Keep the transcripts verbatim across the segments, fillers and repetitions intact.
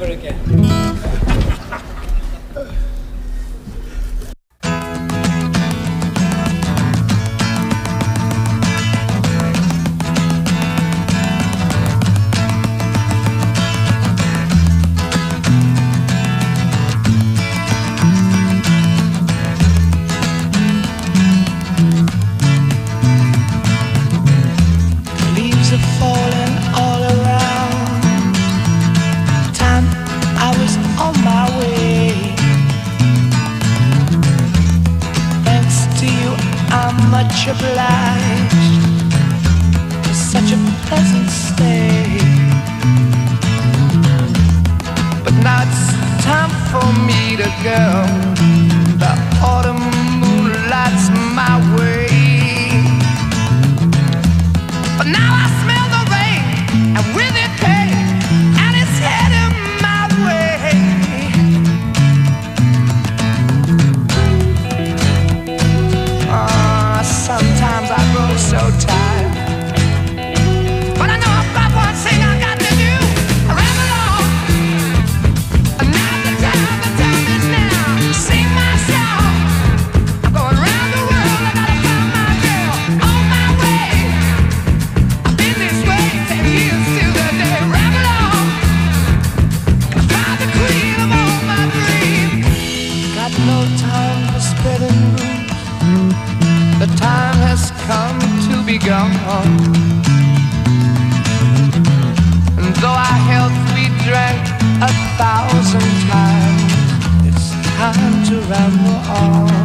never again. Much obliged for such a pleasant stay. But now it's time for me to go. The autumn moonlight's my way. But now I smell the rain, and with it pain, and it's heading my way. Sometimes I grow so tired, but I know I've got one thing I got to do. I ramble on, and now the time, the time is now. Sing my song, I'm going round the world. I gotta find my girl on my way. I've been this way ten years to the day. Ramble on, I found the queen of all my dreams. Got no time for spreading rumors. The time has come to be gone. And though our health we drank a thousand times, it's time to ramble on.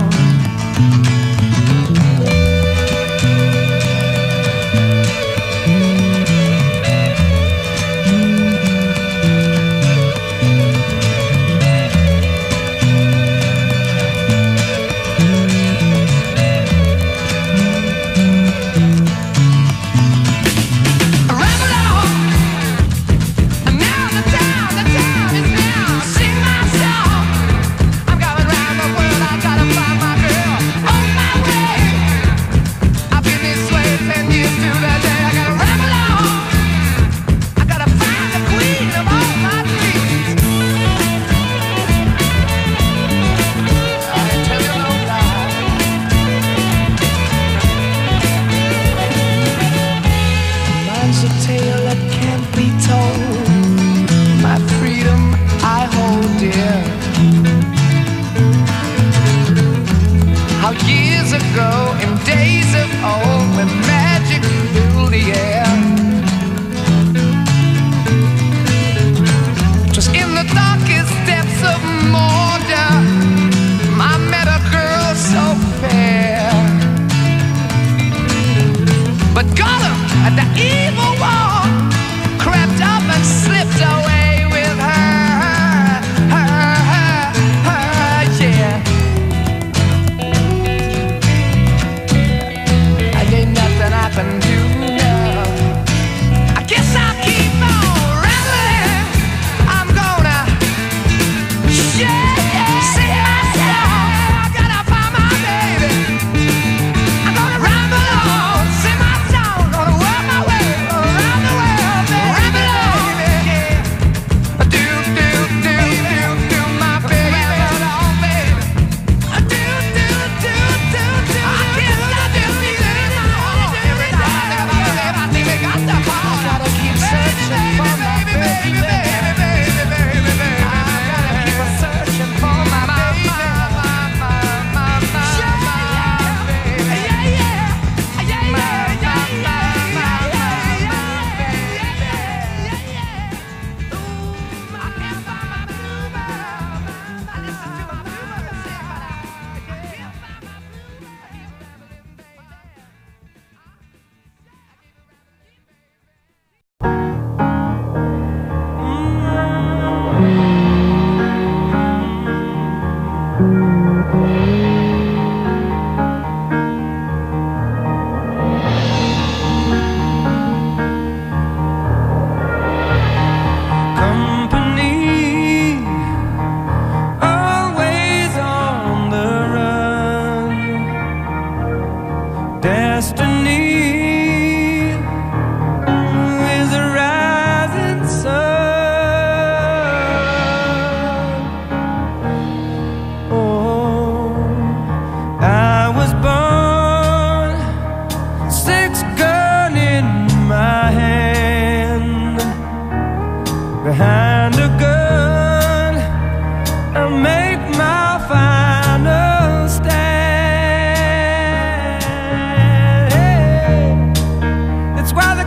Years ago, in days of old, when magic filled the air, just in the darkest depths of Mordor, I met a girl so fair. But Gollum, at the evil wall, crept up and slipped away with her, her, her, her, yeah. I can do now. I guess I'll keep on rambling. I'm gonna yeah, sing my song. I gotta find my baby. I'm gonna ramble on, sing my song, gonna work my way around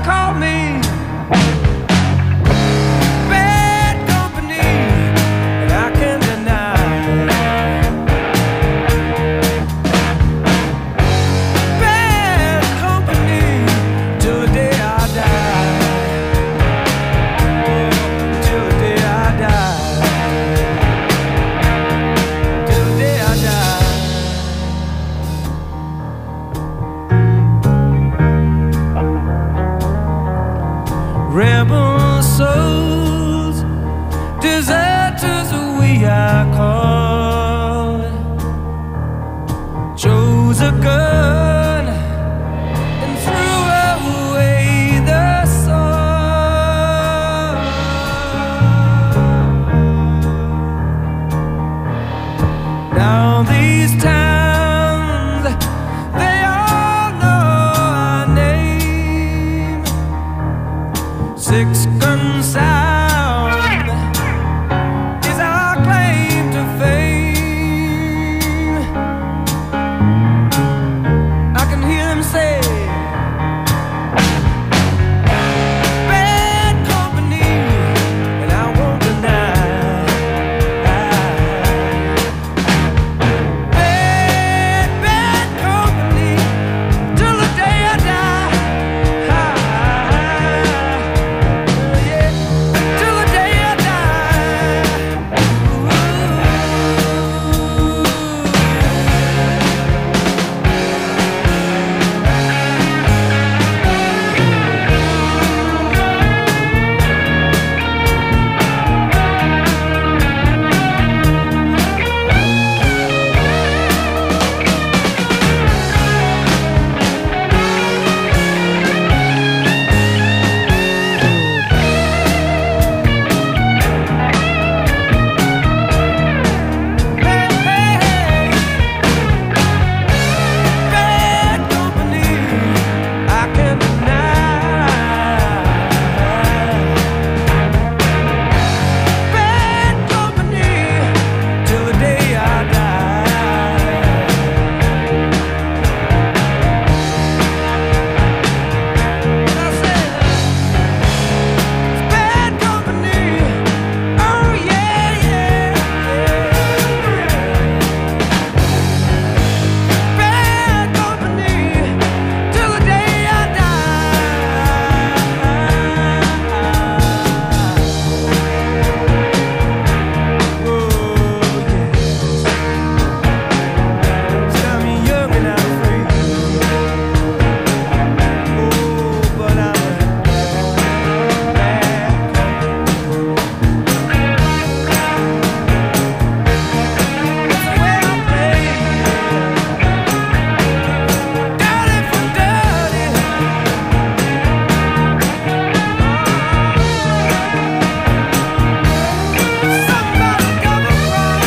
call me bad company, and I can't deny bad company till the day I die. Till the day I die. Till the day I die. Rebel souls, deserters we are called. Chose a gun and threw away the sword. Now these towns, they all know our name. Six gun sound is our claim to fame. I can hear them say, bad company, and I won't deny. Bad, bad company till the day I die. Till the day I die. Bad company, I can't deny. Bad company till the day I die. I said, it's bad company. Oh yeah, yeah, yeah. Bad company till the day I die. Oh yes, it's got me young and I'm free. Oh, but I'm a bad That's the way I play. Dirty for dirty. Somebody got me wrong.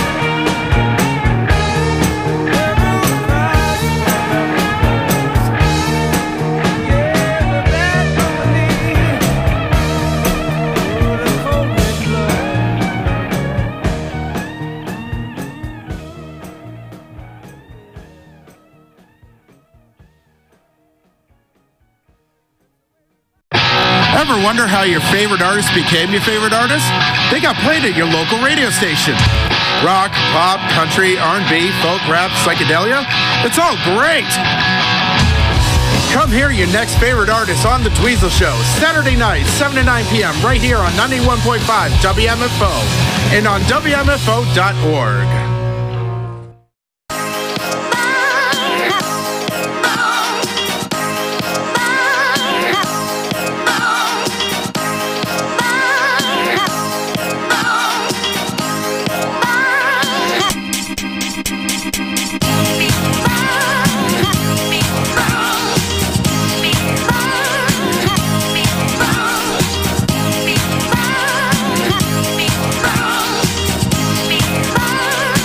Rebel cries, yeah, the bad company. Oh, the cold wind blows. Ever wonder how your favorite artist became your favorite artist? They got played at your local radio station. Rock, pop, country, R and B, folk, rap, psychedelia. It's all great. Come hear your next favorite artist on The Dweezil Show, Saturday night, seven to nine p.m. right here on ninety-one point five W M F O and on W M F O dot org. Bye.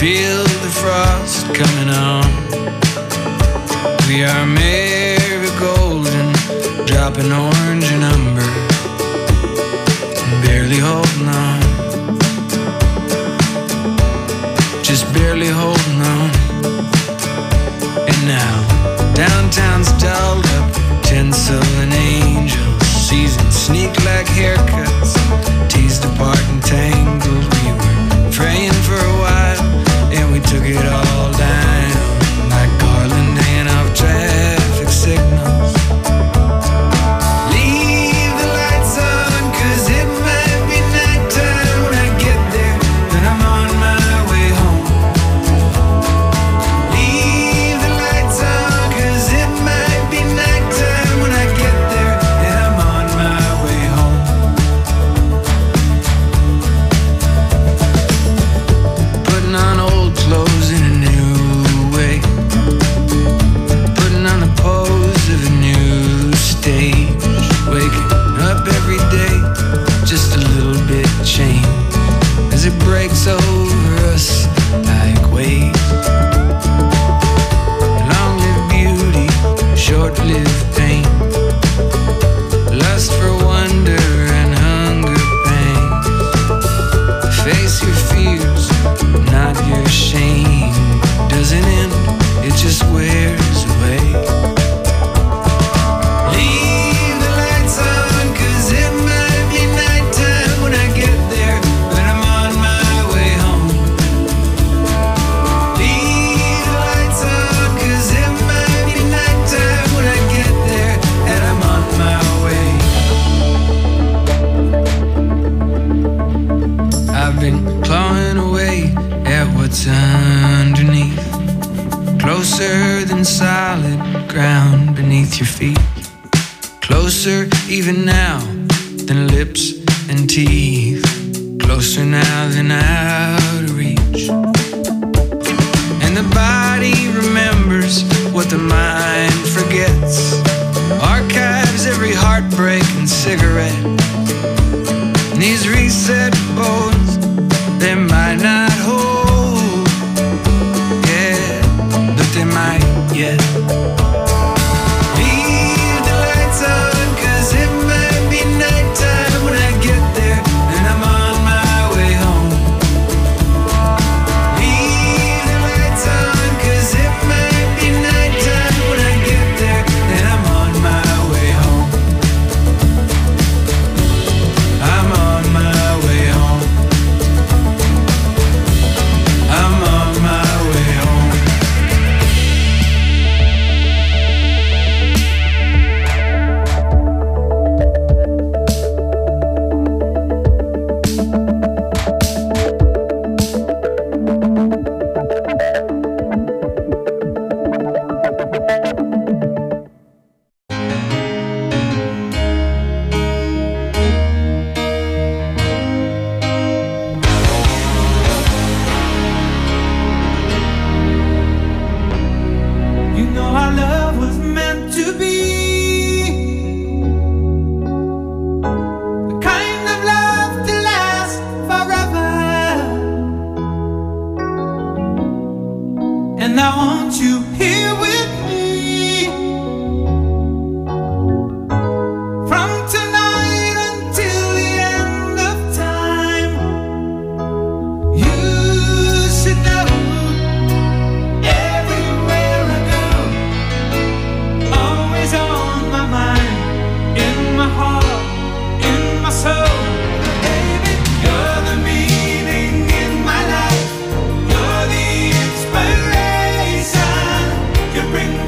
feel the frost coming on. We are marigold and dropping orange and umber, barely holding on, just barely holding on. And now downtown's dolled up, tinsel and angels, season sneak like haircuts, teased apart and tangled. We were praying for a while, and we took it all down like Garland hanging off traffic signals. Leave the lights on, 'cause it might be nighttime when I get there, and I'm on my way home. Leave the lights on, 'cause it might be nighttime when I get there, and I'm on my way home. Putting on old clothes in a new way, putting on the pose of a new stage, waking up every day just a little bit changed as it breaks over us like waves. Long-lived beauty, short-lived pain, lust for wonder and hunger pains. Face your fears, not your shame. Doesn't end, it just wears away. Leave the lights on, 'cause it might be nighttime when I get there, but I'm on my way home. Leave the lights on, 'cause it might be nighttime when I get there, and I'm on my way. I've been clawing away at what's underneath, closer than solid ground beneath your feet, closer even now than lips and teeth, closer now than out of reach. And the body remembers what the mind forgets, archives every heartbreak and cigarette. And these reset bones, they might not hold, yeah, but they might yet. Leave the lights on, 'cause it might be nighttime when I get there, and I'm on my way home. Leave the lights on, 'cause it might be nighttime when I get there, and I'm on my way home. I'm on my way home. I'm on my way home. You know our love was meant to be the kind of love to last forever, and I want you here with me from tonight until the end of time. You should know everywhere I go, always on my mind, in my heart, in my soul. Baby, you're the meaning in my life, you're the inspiration. You bring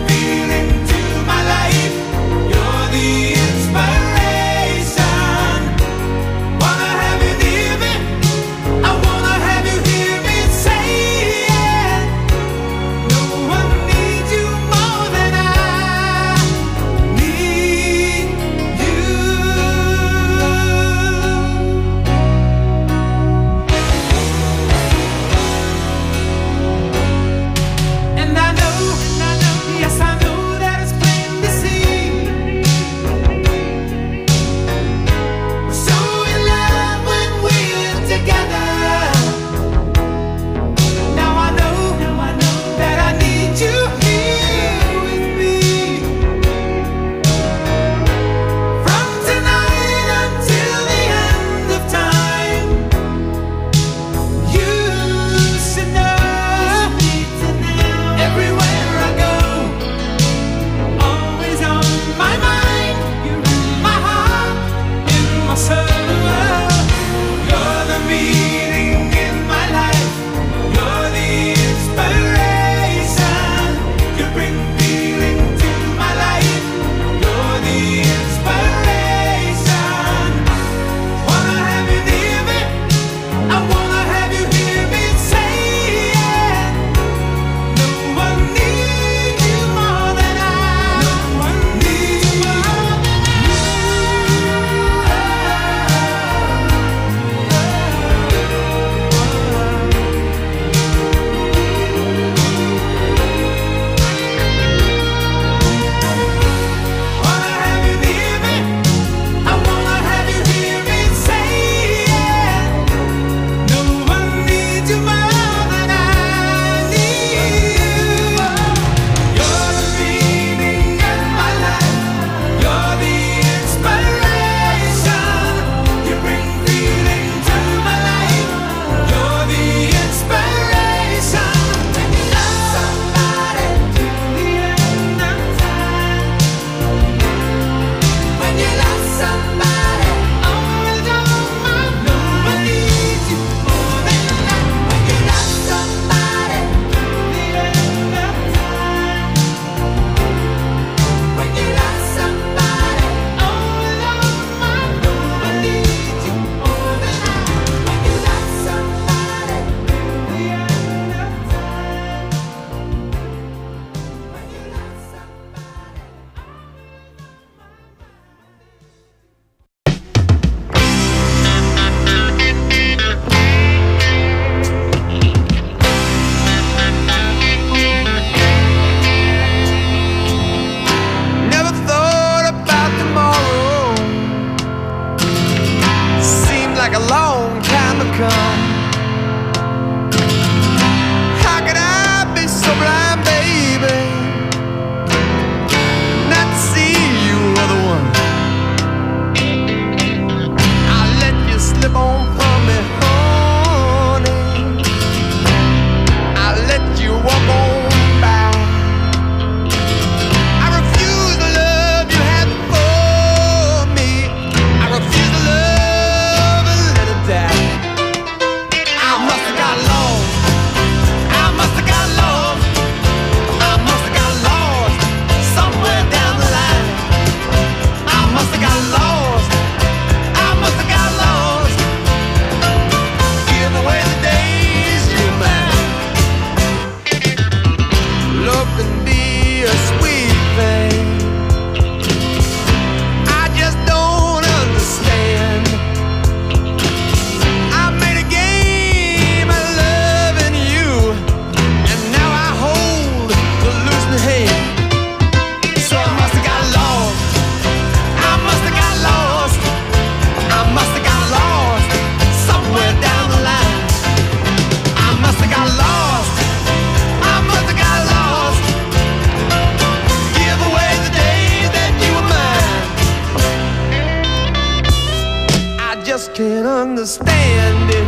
understand it.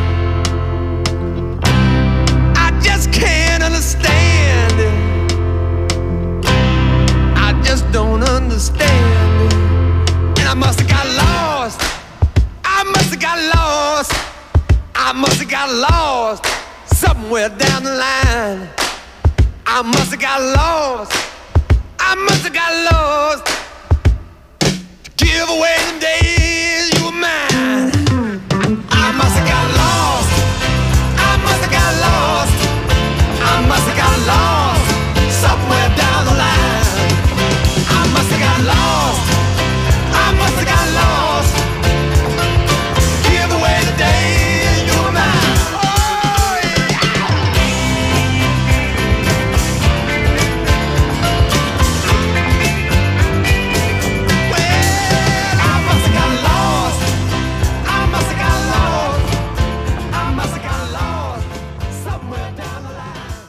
I just can't understand it. I just don't understand it. And I must have got lost. I must have got lost. I must have got lost somewhere down the line. I must have got lost. I must have got lost to give away the days you were mine. I must have got lost. I must have got lost. I must have got lost somewhere down the line. I must have got lost. I must have got lost. Give away the days you were mine. Oh yeah. Well, I must have got lost. I must have got lost. I must have got lost somewhere down the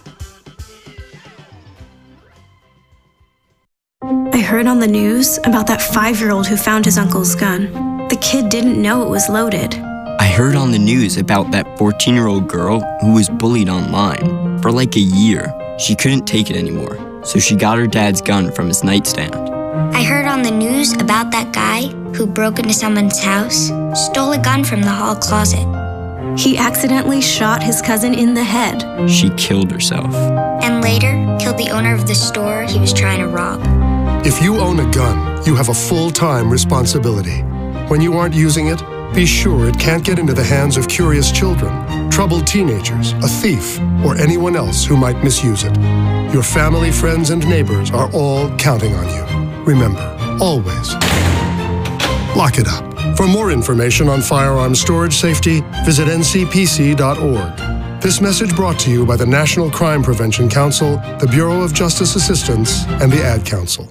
line. I heard on the news about that five-year-old who found his uncle's gun. The kid didn't know it was loaded. I heard on the news about that fourteen-year-old girl who was bullied online for like a year. She couldn't take it anymore, so she got her dad's gun from his nightstand. I heard on the news about that guy who broke into someone's house, stole a gun from the hall closet. He accidentally shot his cousin in the head. She killed herself. And later, killed the owner of the store he was trying to rob. If you own a gun, you have a full-time responsibility. When you aren't using it, be sure it can't get into the hands of curious children, troubled teenagers, a thief, or anyone else who might misuse it. Your family, friends, and neighbors are all counting on you. Remember, always, lock it up. For more information on firearm storage safety, visit N C P C dot org. This message brought to you by the National Crime Prevention Council, the Bureau of Justice Assistance, and the Ad Council.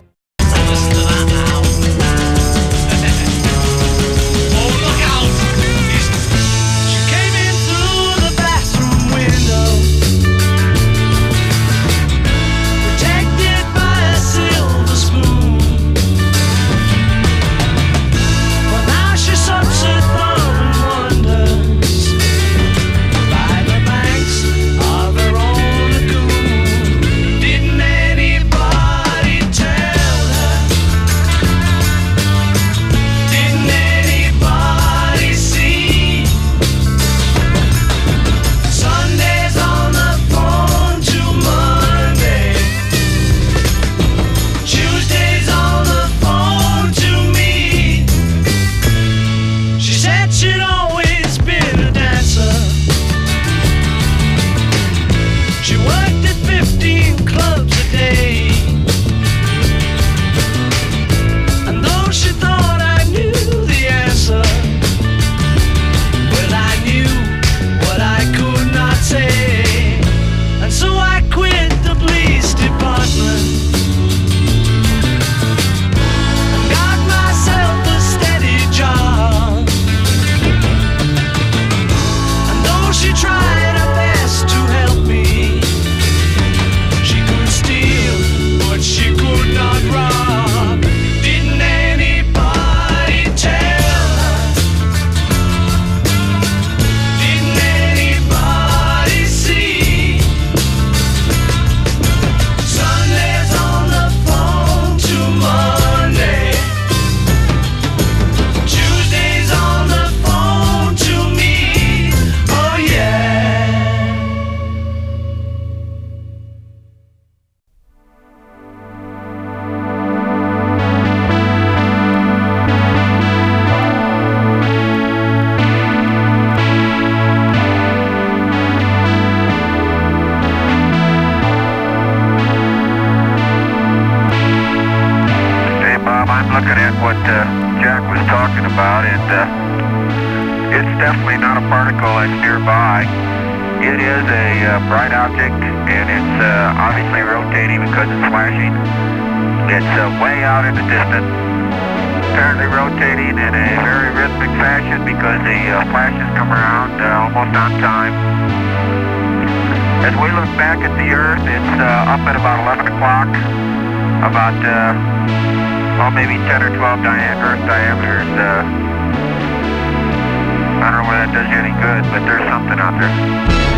I don't know whether that does you any good, but there's something out there.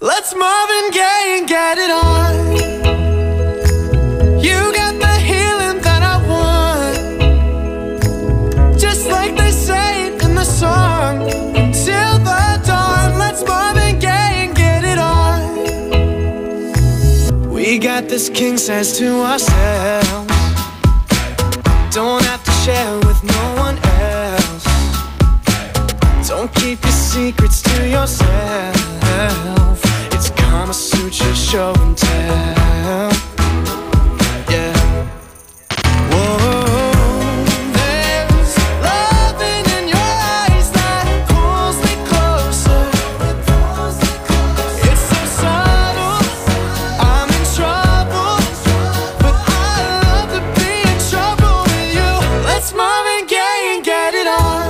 Let's Marvin Gaye and get it on. You got the healing that I want, just like they say it in the song. Till the dawn, let's Marvin Gaye and get it on. We got this king size to ourselves, don't have to share with no one else. Don't keep your secrets to yourself. It's Kama Sutra show and tell. Yeah. Whoa. There's loving in your eyes that pulls me closer. It's so subtle, I'm in trouble, but I love to be in trouble with you. Let's Marvin Gaye and get it on.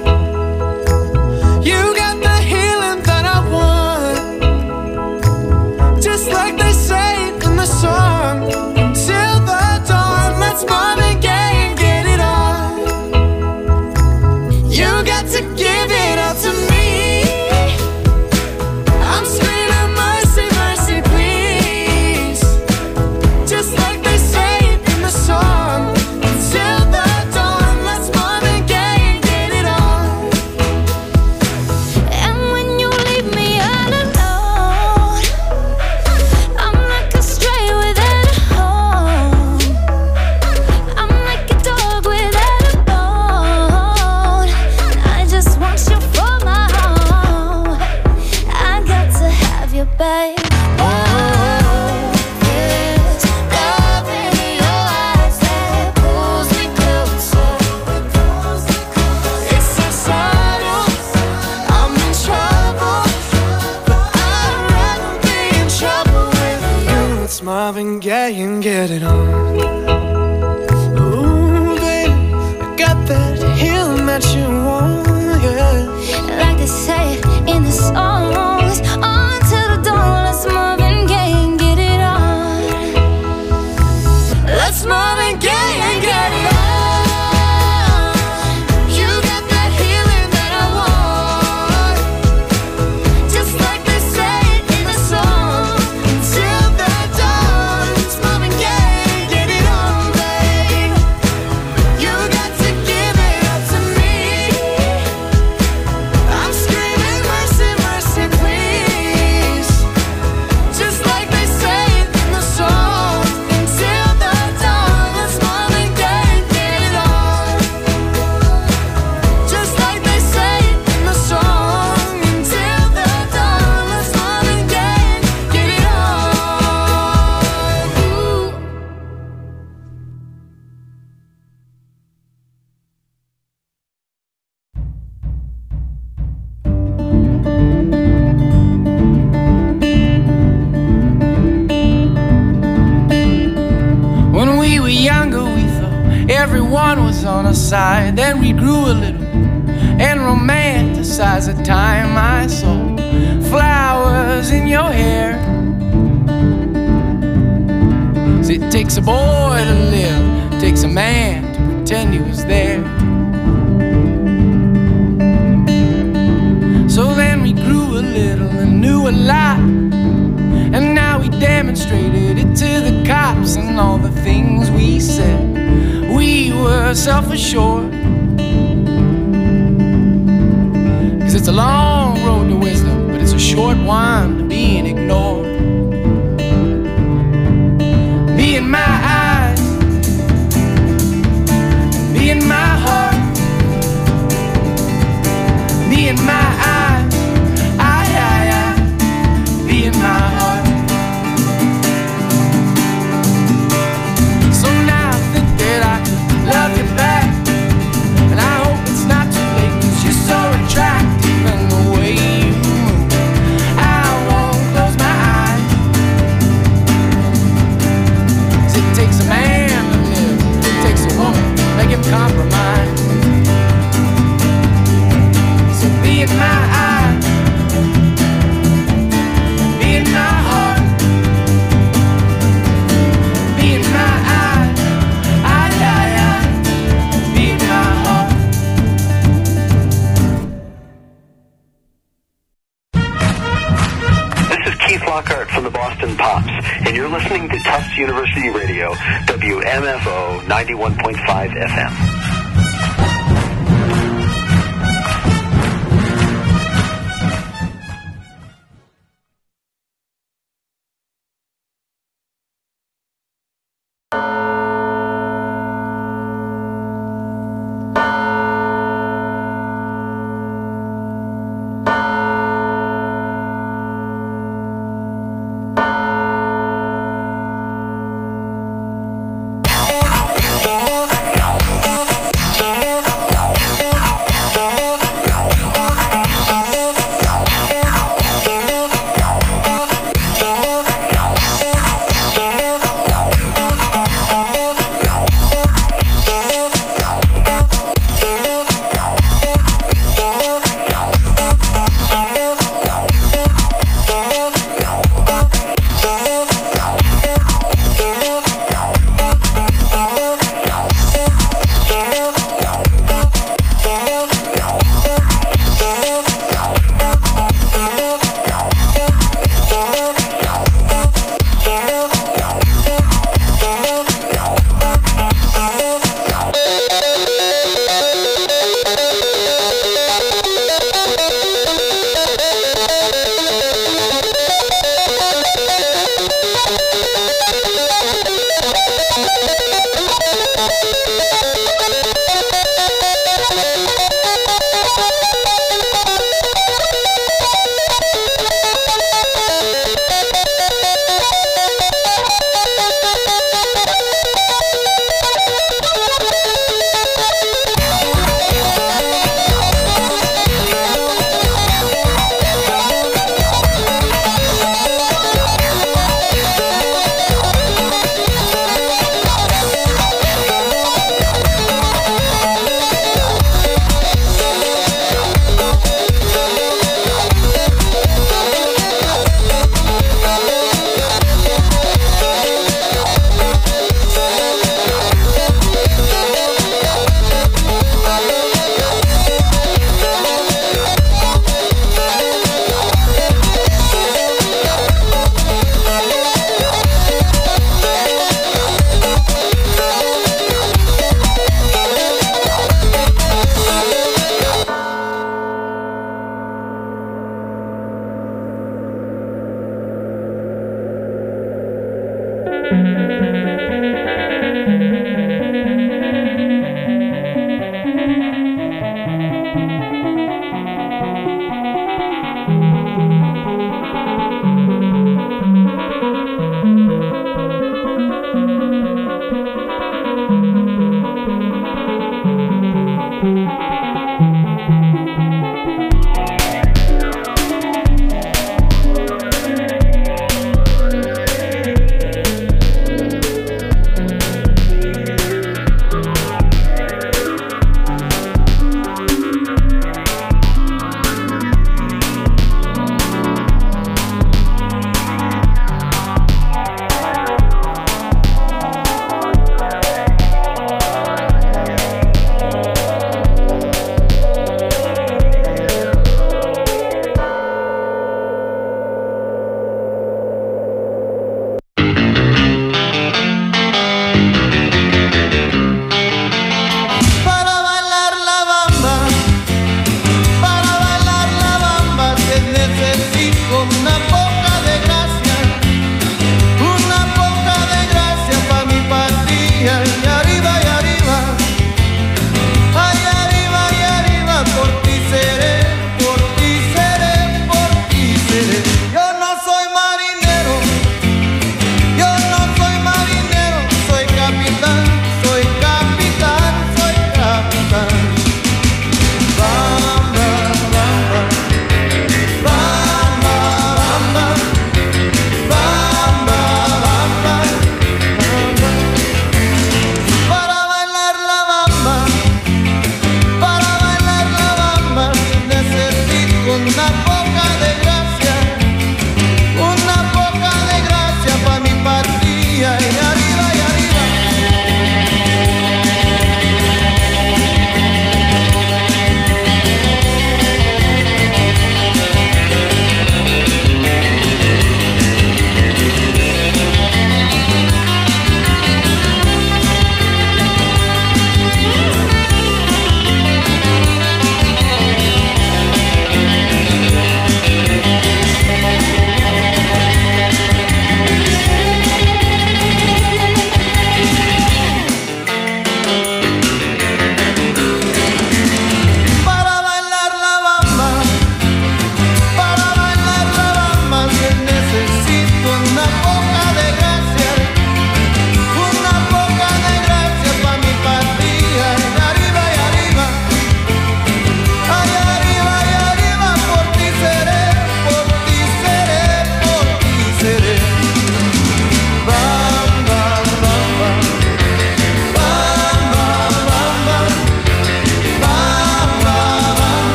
You got the healing that I want, just like they say it in the song. Till the dawn, let's Marvin Gaye and get it on. You got to give it up to me. I'm screaming mercy, mercy, please, just like they say it in the song. Till the dawn, let's Marvin Gaye and get it on. And when you leave me all alone, I'm like a stray without a home. I'm like a dog without a bone. I just want you for my home. I got to have you, babe. Oh, there's love in your eyes that pulls me closer. It's so subtle, I'm in trouble, but I'd rather be in trouble with you. It's Marvin Gaye and get it on. Ooh, baby, I got that healing that you want, yeah. Like they say in the songs, on to the dawn, let's Marvin Gaye and get it on. Let's Marvin Gaye and get it on. You got that healing that I want, just like they say it in the song. Till the dawn, it's Marvin Gaye and get it on, babe. You got to give it up to me. I'm screaming mercy, mercy, please, just like they say it in the song. Until the dawn, let's Marvin Gaye and get it on, just like they say it in the song. Until the dawn, let's Marvin Gaye and get it on. Ooh. When we were younger, we thought everyone was on our side. Then we grew a little and romanticized the time I saw flowers in your hair. 'Cause it takes a boy to live, takes a man to pretend he was there. So then we grew a little and knew a lot, and now we demonstrated it to the cops and all the things we said. We were self-assured, 'cause it's a long road to wisdom, but it's a short one to being ignored. Be in my eyes, be in my heart, be in my eyes, I, I, I, be in my heart. So now I think that I could love you back, and I hope it's not too late, 'cause you're so attractive and the way you move, I won't close my eyes. 'Cause it takes W M F O ninety-one point five F M.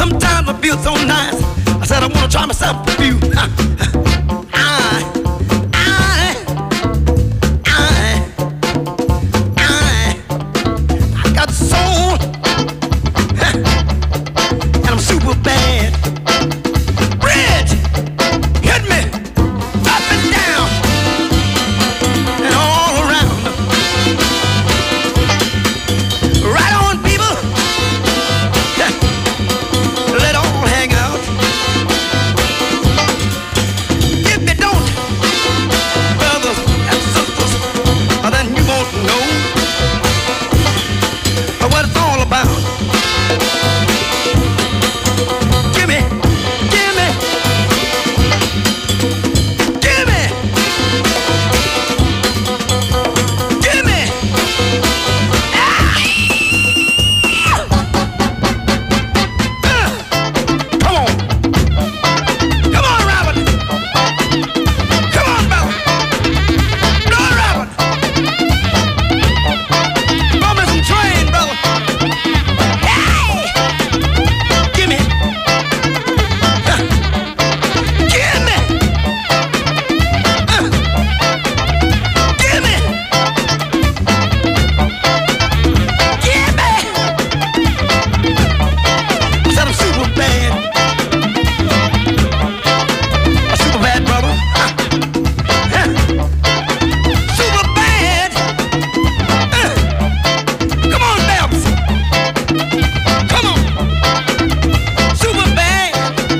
Sometimes I feel so nice. I said I wanna try myself with you. I, I, I, I, I got soul, and I'm super bad. Bridge, hit me up and down and all around. Right on, people. Let all hang out. If you don't, brothers and sisters, then you won't know what it's all about. Give me, give me, give me, give me. Ah! Uh, come on, come on, Robert. Come on, Bella. No, Robert. Throw me some train, brother. Hey! Give me. Uh, give me. Uh, give me. Give me. I said I'm super bad. A super bad brother. Uh, super bad. Uh, come on, Babs. Come on. Super bad.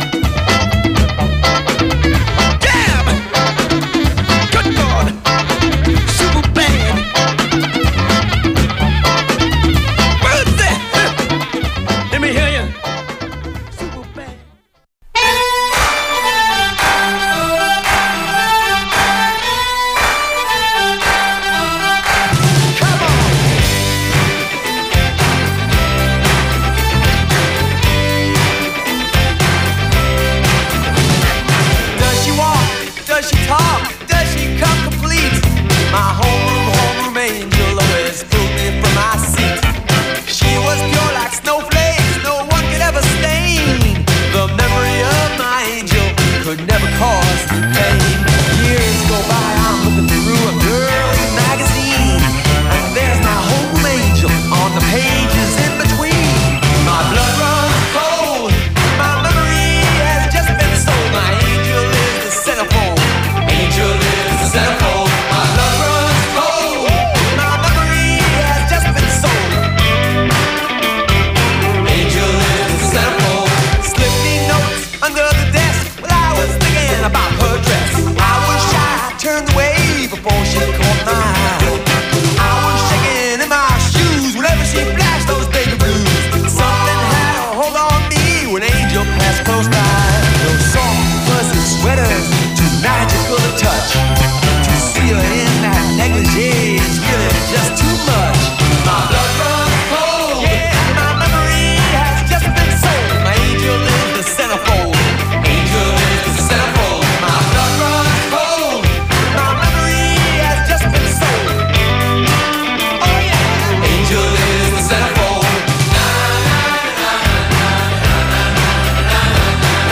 Damn. Good God. Super bad. Where's that? Uh, let me hear you. Super bad. Does she walk? Does she talk? Does she come complete? My homeroom, homeroom angel always pulled me from my seat. She was pure like snowflakes, no one could ever stain. The memory of my angel could never cause me pain. Years go by, I'm looking through a girl's magazine, and there's my homeroom angel on the pages in between. My blood runs cold, my memory has just been sold. My angel is the centerfold, angel is the centerfold. My blood runs cold, my memory has just been sold. Angel is the centerfold. Slip me notes under the desk while I was thinking about her dress. I was shy, turned away before she caught my eye. I was shaking in my shoes whenever she flashed those baby blues. Something had a hold on me when Angel passed close by. Those soft fuzzy sweaters, too magical to touch. To see her in that negligee is really just too much. My blood runs cold, yeah, my memory has just been sold. My angel is the centerfold, angel is the centerfold. My blood runs cold, my memory has just been sold. Oh yeah, angel is the centerfold. Na na na na na na na na na.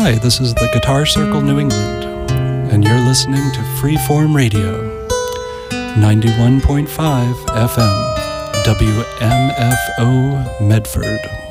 Hi, this is the Guitar Circle New England, and you're listening to Freeform Radio, ninety-one point five F M, W M F O Medford.